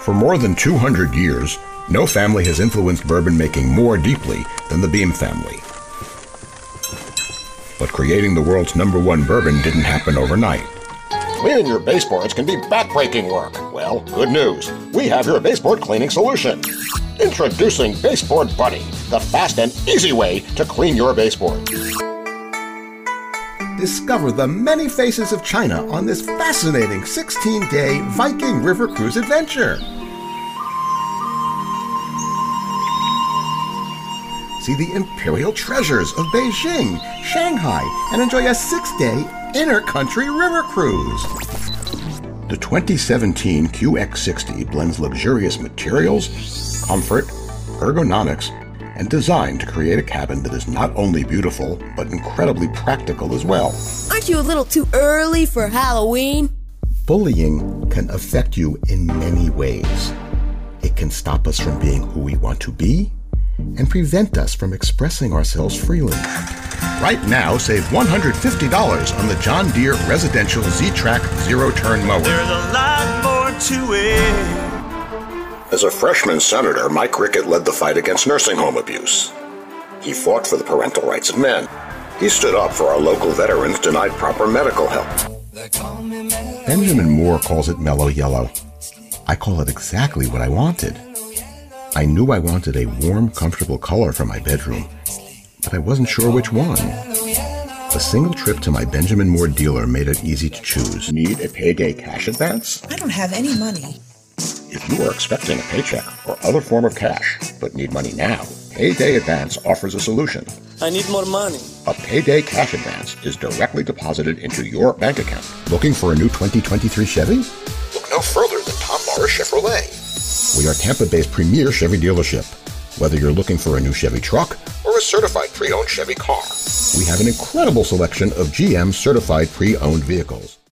For more than 200 years, no family has influenced bourbon making more deeply than the Beam family. But creating the world's #1 bourbon didn't happen overnight. Cleaning your baseboards can be backbreaking work. Well, good news. We have your baseboard cleaning solution. Introducing Baseboard Buddy, the fast and easy way to clean your baseboard. Discover the many faces of China on this fascinating 16-day Viking River Cruise adventure. See the imperial treasures of Beijing, Shanghai, and enjoy a 6-day inter-country river cruise. The 2017 QX60 blends luxurious materials, comfort, ergonomics, and design to create a cabin that is not only beautiful, but incredibly practical as well. Aren't you a little too early for Halloween? Bullying can affect you in many ways. It can stop us from being who we want to be and prevent us from expressing ourselves freely. Right now, save $150 on the John Deere Residential Z-Track Zero-Turn Mower. There's a lot more to it. As a freshman senator, Mike Rickett led the fight against nursing home abuse. He fought for the parental rights of men. He stood up for our local veterans denied proper medical help. Benjamin Moore calls it mellow yellow. I call it exactly what I wanted. I knew I wanted a warm, comfortable color for my bedroom, but I wasn't sure which one. A single trip to my Benjamin Moore dealer made it easy to choose. Need a payday cash advance? I don't have any money. If you are expecting a paycheck or other form of cash, but need money now, Payday Advance offers a solution. I need more money. A Payday Cash Advance is directly deposited into your bank account. Looking for a new 2023 Chevy? Look no further than Tom Morris Chevrolet. We are Tampa-based premier Chevy dealership. Whether you're looking for a new Chevy truck or a certified pre-owned Chevy car, we have an incredible selection of GM certified pre-owned vehicles.